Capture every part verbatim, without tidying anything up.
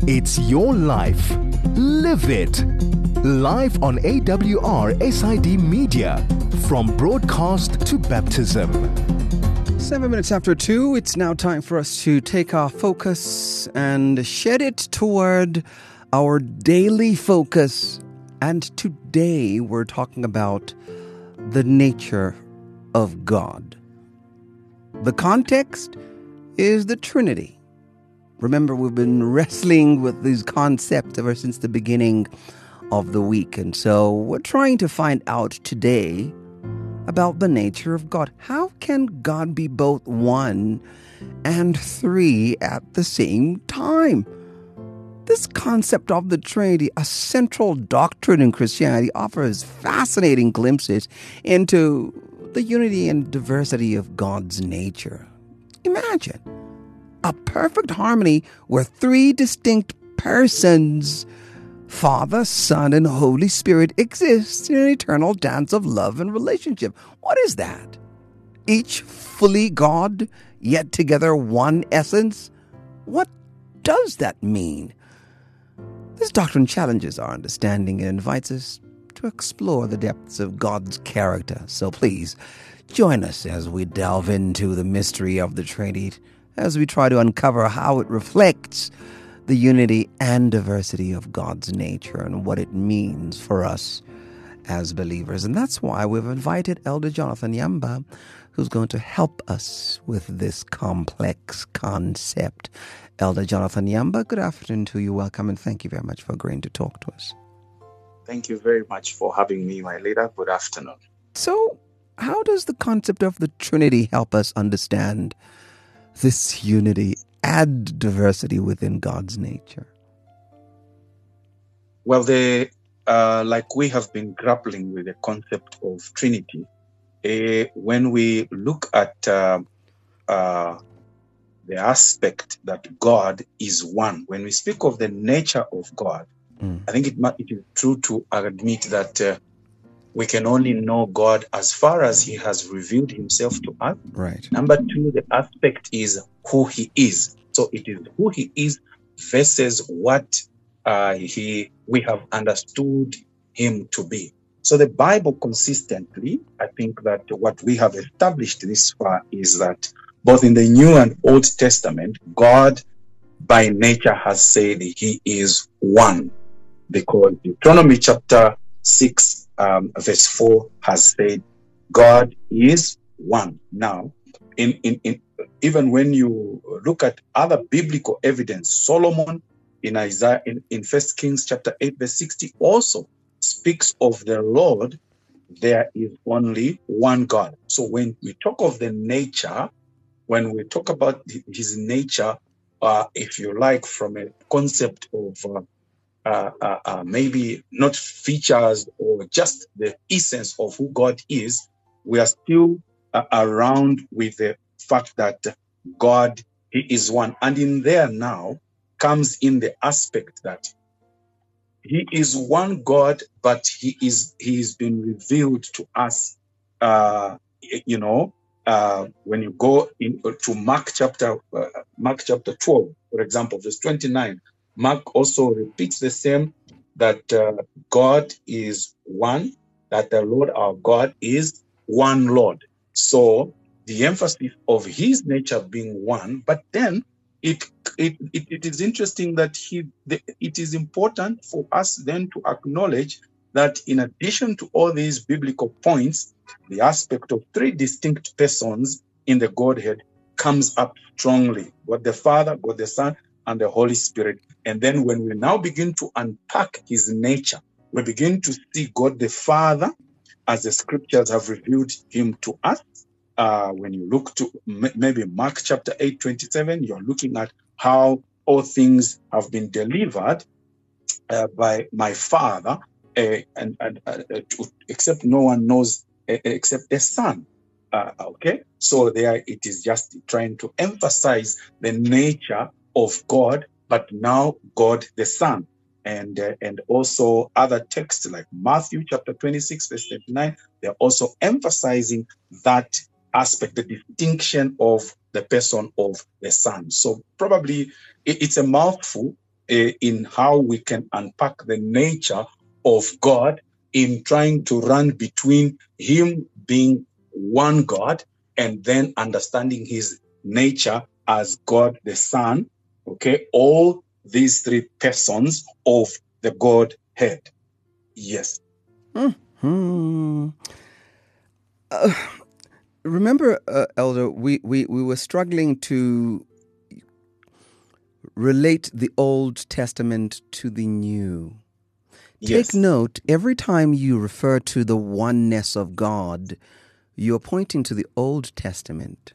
It's your life. Live it. Live on A W R S I D Media. From broadcast to baptism. Seven minutes after two, it's now time for us to take our focus and shed it toward our daily focus. And today we're talking about the nature of God. The context is the Trinity. Remember, we've been wrestling with these concepts ever since the beginning of the week. And so we're trying to find out today about the nature of God. How can God be both one and three at the same time? This concept of the Trinity, a central doctrine in Christianity, offers fascinating glimpses into the unity and diversity of God's nature. Imagine a perfect harmony where three distinct persons, Father, Son, and Holy Spirit, exists in an eternal dance of love and relationship. What is that? Each fully God, yet together one essence? What does that mean? This doctrine challenges our understanding and invites us to explore the depths of God's character. So please, join us as we delve into the mystery of the Trinity, as we try to uncover how it reflects the unity and diversity of God's nature and what it means for us as believers. And that's why we've invited Elder Jonathan Yamba, who's going to help us with this complex concept. Elder Jonathan Yamba, good afternoon to you. Welcome, and thank you very much for agreeing to talk to us. Thank you very much for having me, my leader. Good afternoon. So, how does the concept of the Trinity help us understand this unity and diversity within God's nature? Well, the uh, like we have been grappling with the concept of Trinity. Uh, when we look at uh, uh, the aspect that God is one, when we speak of the nature of God, mm. I think it, it is true to admit that uh, we can only know God as far as He has revealed Himself to us. Right. Number two, the aspect is who He is. So it is who He is versus what uh, He we have understood Him to be. So the Bible consistently, I think that what we have established this far is that both in the New and Old Testament, God by nature has said He is one, because Deuteronomy chapter six, um, verse four has said God is one. Now, in, in, in even when you look at other biblical evidence, Solomon in Isaiah in, in First Kings chapter eight, verse sixty also speaks of the Lord. There is only one God. So when we talk of the nature, when we talk about His nature, uh, if you like, from a concept of uh, uh, uh, uh, maybe not features or just the essence of who God is, we are still uh, around with the fact that God, He is one. And in there now comes in the aspect that He is one God, but He is He is been revealed to us. Uh, you know, uh, when you go in to Mark chapter uh, Mark chapter twelve, for example, verse twenty-nine, Mark also repeats the same, that uh, God is one, that the Lord our God is one Lord. So the emphasis of His nature being one, but then It, it it it is interesting that he the, it is important for us then to acknowledge that in addition to all these biblical points, the aspect of three distinct persons in the Godhead comes up strongly. God the Father, God the Son, and the Holy Spirit. And then when we now begin to unpack His nature, we begin to see God the Father as the scriptures have revealed Him to us. Uh, when you look to m- maybe Mark chapter eight, twenty-seven, you're looking at how all things have been delivered uh, by my Father, uh, and, and uh, to, except no one knows uh, except the Son. Uh, okay, so there it is just trying to emphasize the nature of God, but now God the Son. And uh, and also other texts like Matthew chapter twenty-six, verse thirty-nine, they're also emphasizing that aspect, the distinction of the person of the Son. So probably it, it's a mouthful, uh, in how we can unpack the nature of God in trying to run between him being one God and then understanding his nature as God the Son. Okay, all these three persons of the Godhead. Yes. Hmm. Uh, remember, uh, Elder, we, we, we were struggling to relate the Old Testament to the New. Yes. Take note, every time you refer to the oneness of God, you're pointing to the Old Testament.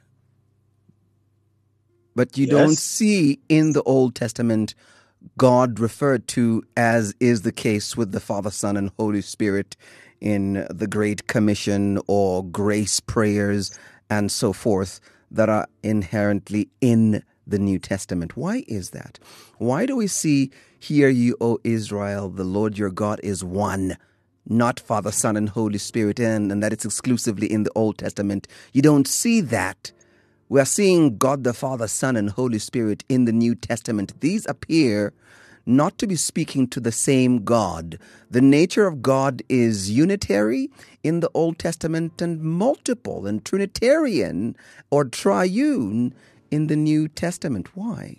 But you Yes. don't see in the Old Testament God referred to as is the case with the Father, Son, and Holy Spirit in the Great Commission or grace prayers and so forth that are inherently in the New Testament. Why is that? Why do we see, hear you, O Israel, the Lord your God is one, not Father, Son, and Holy Spirit, and, and that it's exclusively in the Old Testament? You don't see that. We are seeing God the Father, Son, and Holy Spirit in the New Testament. These appear not to be speaking to the same God. The nature of God is unitary in the Old Testament and multiple and Trinitarian or triune in the New Testament. Why?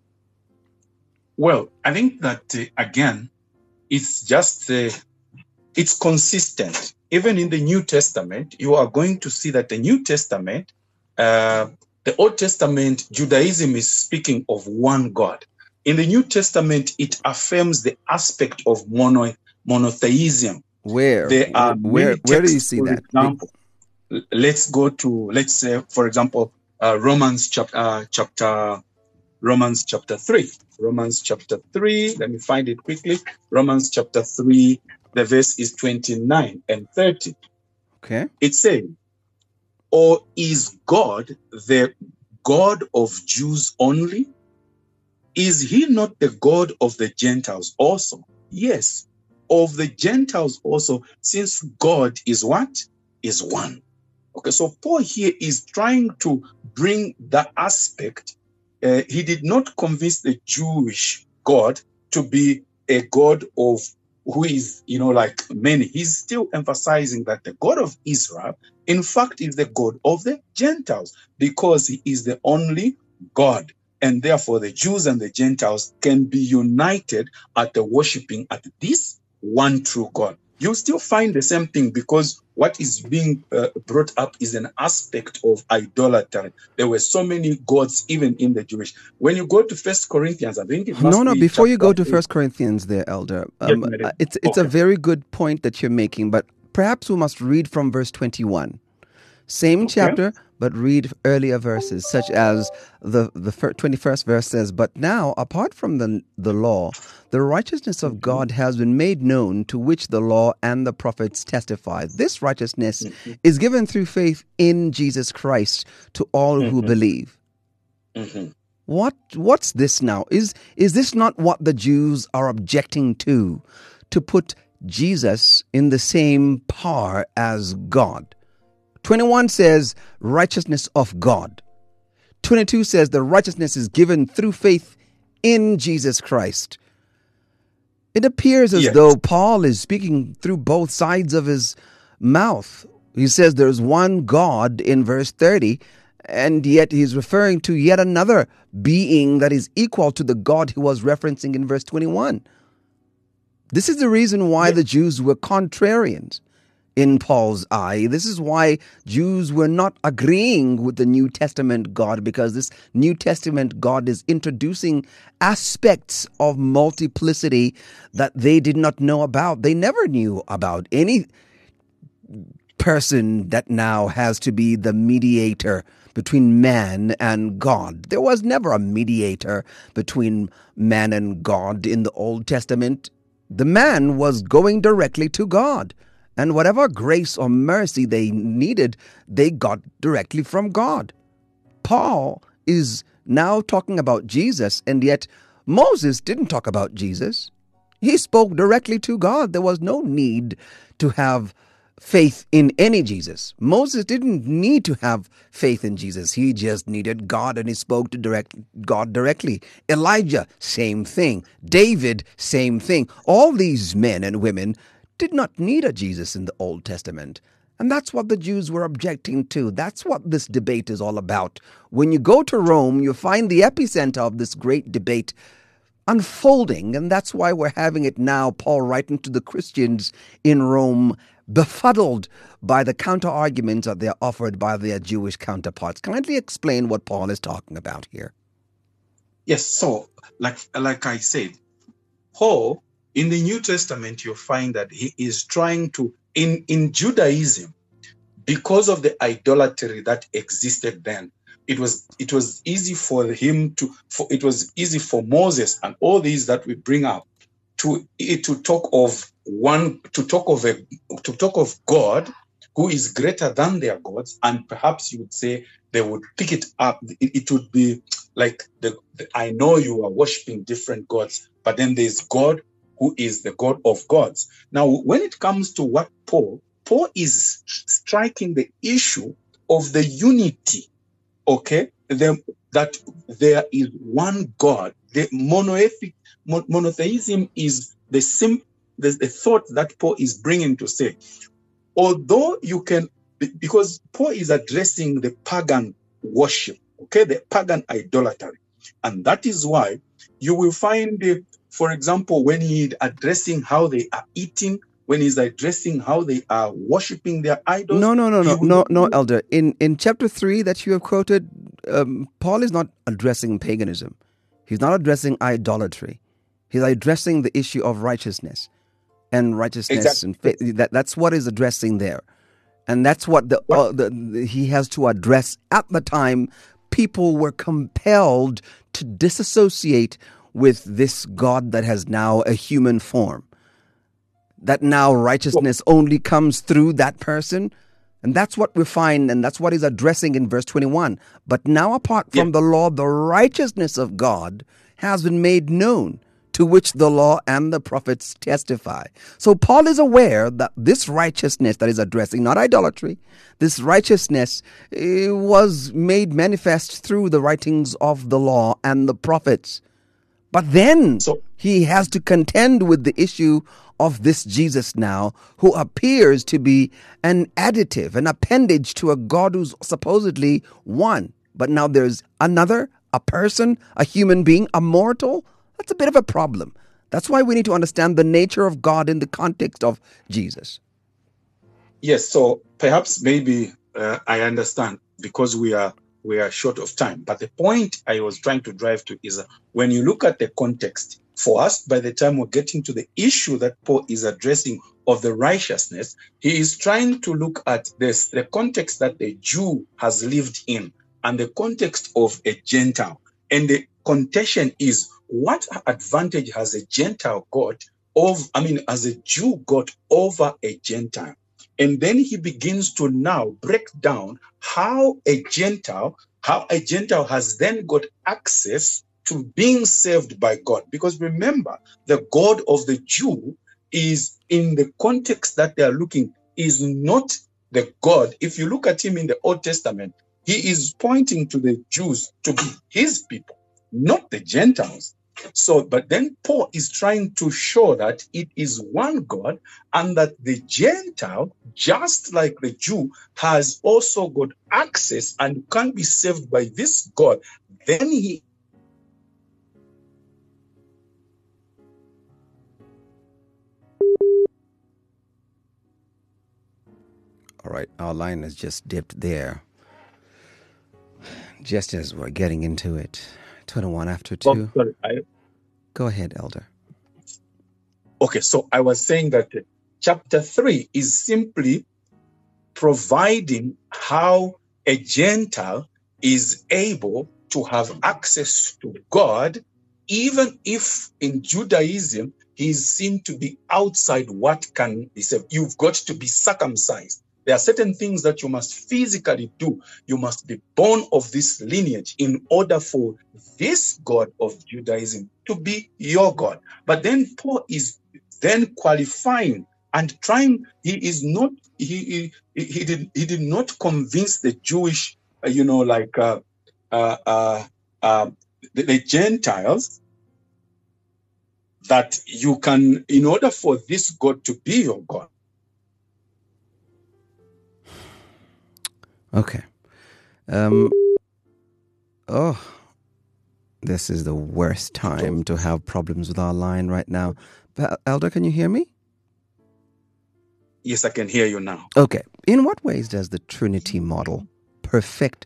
Well, I think that, uh, again, it's just, uh, it's consistent. Even in the New Testament, you are going to see that the New Testament, uh, the Old Testament, Judaism is speaking of one God. In the New Testament, it affirms the aspect of mono, monotheism. Where? There are where, many where do you texts, see for that? example, let's go to, let's say, for example, uh, Romans chapter, uh, chapter, Romans chapter three. Romans chapter three, let me find it quickly. Romans chapter three, the verse is twenty-nine and thirty. Okay. It says, or is God the God of Jews only? Is he not the God of the Gentiles also? Yes, of the Gentiles also, since God is what? Is one. Okay, so Paul here is trying to bring that aspect. Uh, he did not convince the Jewish God to be a God of who is, you know, like many. He's still emphasizing that the God of Israel, in fact, is the God of the Gentiles because he is the only God. And therefore, the Jews and the Gentiles can be united at the worshiping at this one true God. You still find the same thing because what is being uh, brought up is an aspect of idolatry. There were so many gods even in the Jewish. When you go to First Corinthians, I think it must No, no. be Before you go to eight. First Corinthians, there, Elder, Yes, um, madam. it's it's Okay. a very good point that you're making. But perhaps we must read from verse twenty-one, same Okay. chapter, but read earlier verses, such as the the twenty-first verse says, "But now, apart from the the law, the righteousness of God has been made known, to which the law and the prophets testify. This righteousness Mhm. is given through faith in Jesus Christ to all who Mhm. believe." Mhm. What what's this now? Is is this not what the Jews are objecting to? To put Jesus in the same par as God. twenty-one says righteousness of God. twenty-two says the righteousness is given through faith in Jesus Christ. It appears as Yes. though Paul is speaking through both sides of his mouth. He says there's one God in verse thirty, and yet he's referring to yet another being that is equal to the God he was referencing in verse twenty-one. This is the reason why Yes. the Jews were contrarians in Paul's eye. This is why Jews were not agreeing with the New Testament God, because this New Testament God is introducing aspects of multiplicity that they did not know about. They never knew about any person that now has to be the mediator between man and God. There was never a mediator between man and God in the Old Testament. The man was going directly to God. And whatever grace or mercy they needed, they got directly from God. Paul is now talking about Jesus, and yet Moses didn't talk about Jesus. He spoke directly to God. There was no need to have faith in any Jesus. Moses didn't need to have faith in Jesus. He just needed God, and he spoke to direct God directly. Elijah, same thing. David, same thing. All these men and women did not need a Jesus in the Old Testament. And that's what the Jews were objecting to. That's what this debate is all about. When you go to Rome, you find the epicenter of this great debate unfolding, and that's why we're having it now. Paul writing to the Christians in Rome, befuddled by the counter-arguments that they're offered by their Jewish counterparts. Kindly explain what Paul is talking about here. Yes, so like like I said, Paul, in the New Testament, you find that he is trying to, in, in Judaism, because of the idolatry that existed then, it was it was easy for him to, for, it was easy for Moses and all these that we bring up to to talk of one, to talk of a, to talk of God who is greater than their gods, and perhaps you would say they would pick it up. It, it would be like the, the I know you are worshiping different gods, but then there's God who is the God of gods. Now, when it comes to what Paul, Paul is striking the issue of the unity, okay, the, that there is one God. The monotheistic, monotheism is the sim, the, the thought that Paul is bringing to say, although you can, because Paul is addressing the pagan worship, okay, the pagan idolatry, and that is why you will find, uh, for example, when he's addressing how they are eating, when he's addressing how they are worshiping their idols. No, no, no, no, he will- no, no, Elder. In in chapter three that you have quoted, um, Paul is not addressing paganism. He's not addressing idolatry. He's addressing the issue of righteousness and righteousness Exactly. and faith. That that's what he's addressing there, and that's what the, uh, the, the he has to address at the time. People were compelled to disassociate with this God that has now a human form. That now righteousness only comes through that person. And that's what we find, and that's what he's addressing in verse twenty-one. But now, apart from Yeah. the law, the righteousness of God has been made known, to which the law and the prophets testify. So Paul is aware that this righteousness that he's addressing, not idolatry, this righteousness eh, was made manifest through the writings of the law and the prophets. But then So- he has to contend with the issue of this Jesus now, who appears to be an additive, an appendage to a God who's supposedly one. But now there's another, a person, a human being, a mortal. That's a bit of a problem. That's why we need to understand the nature of God in the context of Jesus. Yes, so perhaps maybe uh, I understand because we are we are short of time. But the point I was trying to drive to is uh, when you look at the context, for us, by the time we're getting to the issue that Paul is addressing of the righteousness, he is trying to look at this, the context that the Jew has lived in and the context of a Gentile. And the contention is, what advantage has a Gentile got of, I mean, as a Jew got over a Gentile? And then he begins to now break down how a Gentile, how a Gentile has then got access to being saved by God. Because remember, the God of the Jew is, in the context that they are looking, is not the God. If you look at him in the Old Testament, he is pointing to the Jews to be his people, not the Gentiles. So, but then Paul is trying to show that it is one God, and that the Gentile, just like the Jew, has also got access and can be saved by this God. Then he All right, our line has just dipped there. Just as we're getting into it. twenty-one after two. Oh, sorry, I- Go ahead, Elder. Okay, so I was saying that uh, chapter three is simply providing how a Gentile is able to have access to God, even if in Judaism he is seen to be outside what can be saved. You've got to be circumcised. There are certain things that you must physically do. You must be born of this lineage in order for this God of Judaism to be your God. But then Paul is then qualifying and trying. He is not. He he, he did he did not convince the Jewish, uh, you know, like uh, uh, uh, uh, the, the Gentiles that you can, in order for this God to be your God. Okay. Um. Oh, this is the worst time to have problems with our line right now. But Elder, can you hear me? Yes, I can hear you now. Okay. In what ways does the Trinity model perfect?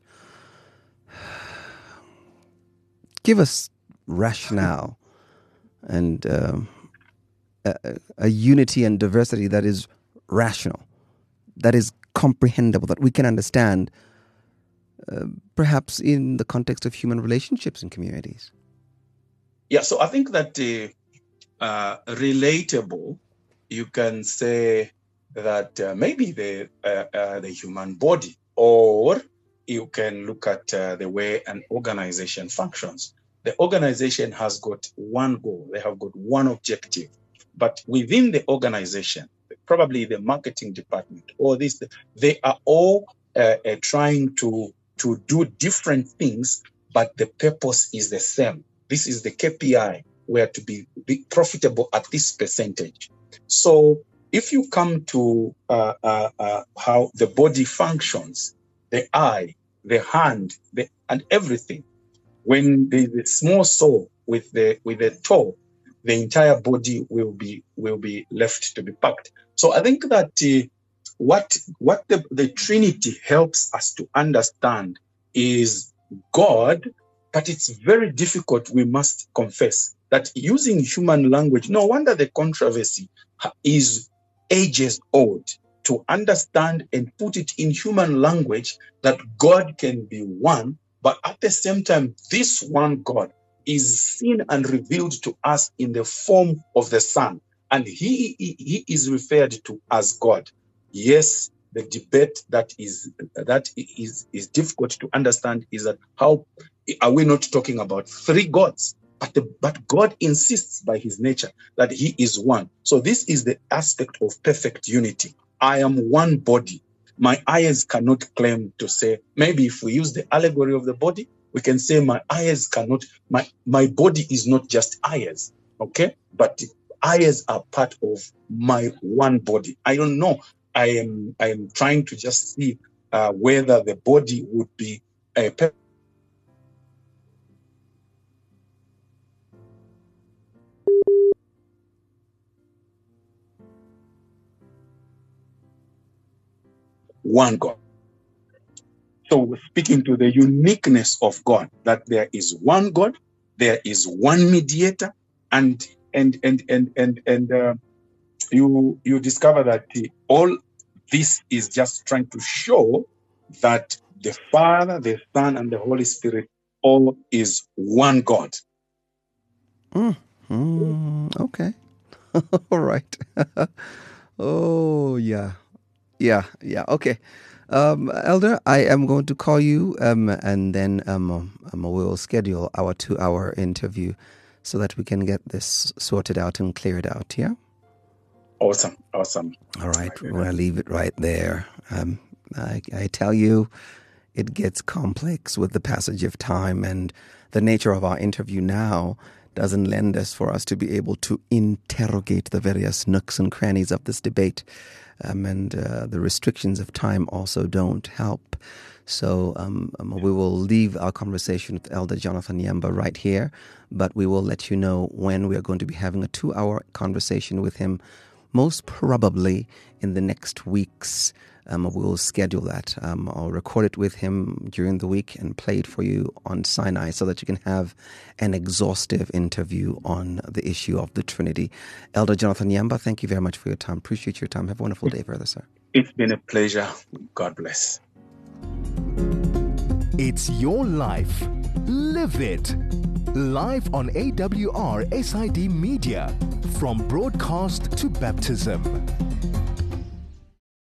Give us rationale and um, a, a unity and diversity that is rational, that is comprehensible, that we can understand, uh, perhaps in the context of human relationships and communities. Yeah, so I think that uh, uh, relatable, you can say that uh, maybe the uh, uh, the human body, or you can look at uh, the way an organization functions. The organization has got one goal, they have got one objective, but within the organization, probably the marketing department or this, they are all uh, uh, trying to, to do different things, but the purpose is the same. This is the K P I, where to be, be profitable at this percentage. So if you come to uh, uh, uh, how the body functions, the eye, the hand, the, and everything, when the, the small soul with the with the toe, the entire body will be will be left to be packed. So I think that uh, what what the, the Trinity helps us to understand is God, but it's very difficult, we must confess, that using human language, no wonder the controversy is ages old, to understand and put it in human language that God can be one, but at the same time, this one God is seen and revealed to us in the form of the Son, and he, he, he is referred to as God. Yes, the debate that is that is, is difficult to understand is that how are we not talking about three gods? But, the, but God insists by his nature that he is one. So this is the aspect of perfect unity. I am one body. My eyes cannot claim to say, maybe if we use the allegory of the body, we can say my eyes cannot, my, my body is not just eyes, okay? But eyes are part of my one body. I don't know. I am, I am trying to just see uh, whether the body would be a perfect one God. So we're speaking to the uniqueness of God, that there is one God, there is one mediator, and and and and and and uh, you you discover that the, all this is just trying to show that the Father, the Son, and the Holy Spirit all is one God. Mm, mm, okay. All right. Oh, yeah. Yeah, yeah. Okay. Um, Elder, I am going to call you um, and then um, um, we'll schedule our two-hour interview so that we can get this sorted out and cleared out, yeah? Awesome, awesome. All right, we're going to leave it right there. Um, I, I tell you, it gets complex with the passage of time, and the nature of our interview now doesn't lend us for us to be able to interrogate the various nooks and crannies of this debate. Um, and uh, the restrictions of time also don't help. So um, um, we will leave our conversation with Elder Jonathan Yamba right here, but we will let you know when we are going to be having a two-hour conversation with him, most probably in the next weeks. Um, we'll schedule that. Um, I'll record it with him during the week and play it for you on Sinai so that you can have an exhaustive interview on the issue of the Trinity. Elder Jonathan Yamba, thank you very much for your time. Appreciate your time. Have a wonderful day, brother, sir. It's been a pleasure. God bless. It's your life. Live it. Live on A W R S I D Media. From broadcast to baptism.